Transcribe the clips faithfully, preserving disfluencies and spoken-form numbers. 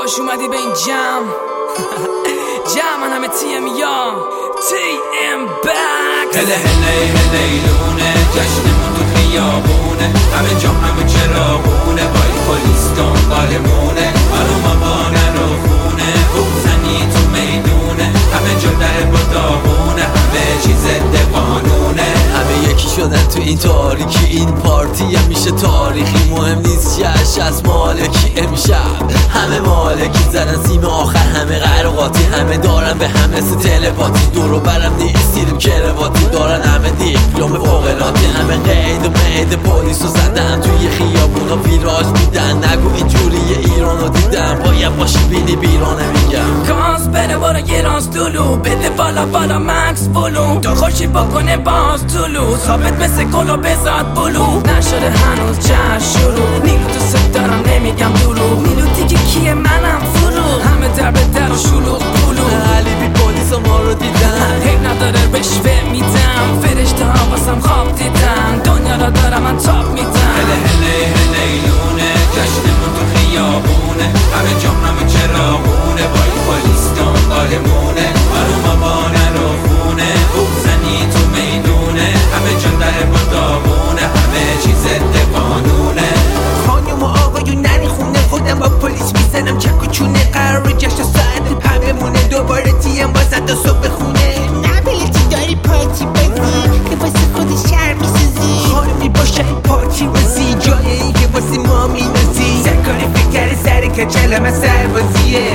خوش اومدی به این جمع جمع من همه تی ام یا تی ام بکس هله هله هلیلونه جشنمون تو خیابونه همه جا همه چراغونه با این پلیس دنبالمونه آروم با نرو خونه بوزنی تو میدونه همه جا در با داغونه همه چیز ضد قانونه همه یکی شدن تو این تاریکی این پارتی میشه تاریخی مهم نیست چش از مالکی امشب همه مالکی زدن سیم آخر همه قرقاتی همه دارن به همه سی تلپاتی دورو برم نیستیریم کرواتی دارن همه دیپلوم فوقلاتی همه قید و مید پولیسو زدن توی خیابونا ویراج میدن نگو اینجوری ایرانو دیدم باید باشی بینی بیرانه میگم کاز بره بارا یه راز دلو بده بالا بالا مکس بلو تا خوشی بکنه باز طلو ثابت مثل گلو بزاد بلو نشده هنوز جشن شروع نیلو تو ست دارم نمیگم دروغ نیلو دیگه کیه منم فرو همه در به در و شلوغ پلو علی بی پلیس ما رو دیدن حیب نداره رشوه میدم فرشته ها واسم خواب دیدن دنیا را دارم من تاپ میدم هله هله هلیلونه جشنمون تو خیابونه همه جا همه چراغونه با این پلیس دنبالمونه آروم با نرو خونه بوزنی تو میدونه همه جا در با داغونه همه چیز ضد قانونه خانم و آقایون نری خونه خودم با پلیس میزنم چک و چونه قرار جشن ساعت پا بمونه دوباره تیم بازد و صبح خونه نبیلتی داری پارتی بازی که واسه خود شهر میسازی خانمی باشه پارتی بازی جای این که واسه ما مینازی سرکاری فکر سر کچلم سربازیه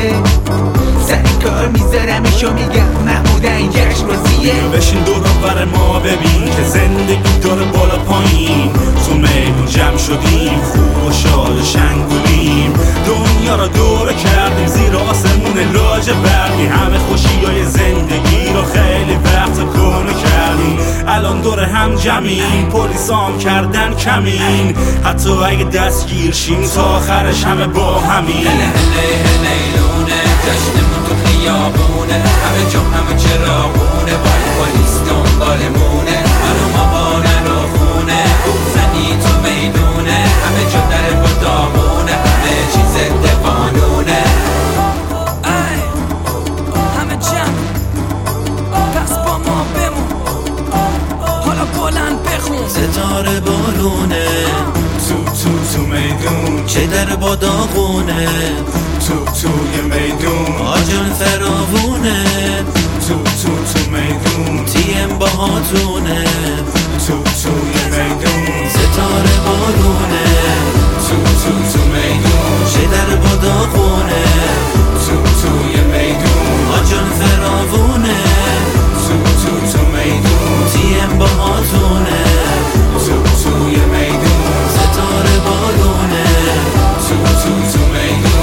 سر کار میذارمشو میگم محمودن جشن بازیه بشین دور بر ما ببین که زندگی داره بالا پایین تو میدون جمع شدیم خوب و شاد و شنگولیم دنیا را دوره کردیم زیر آسمون لاجه برقی همه خوشیای زندگی رو خیلی وقت کنه کردیم الان دور هم جمعیم پلیسام کردن کمین حتی اگه دستگیر شیم تا آخرش همه با همین هله هله هلیلونه جشنمون تو خیابونه همه جا همه چراغونه با این پلیس دنبالمونه آروم با نرو خونه بوزنی تو میدونه همه جا در با داغونه همه چیز ضد قانونه ای همه جمع پس با ما بمون حالا بلند بخون ستاره بالونه تو تو تو میدون چه در با داغونه تو توی میدون آجان فراوونه تو تو تو میدون تیم باهاتونه تو توی میدون ستاره بالونه تو تو تو میدون چه در با داغونه تو توی میدون آجان فراوونه تو تو تو میدون تیم باهاتونه تو توی میدون ستاره بالونه تو تو تو میدون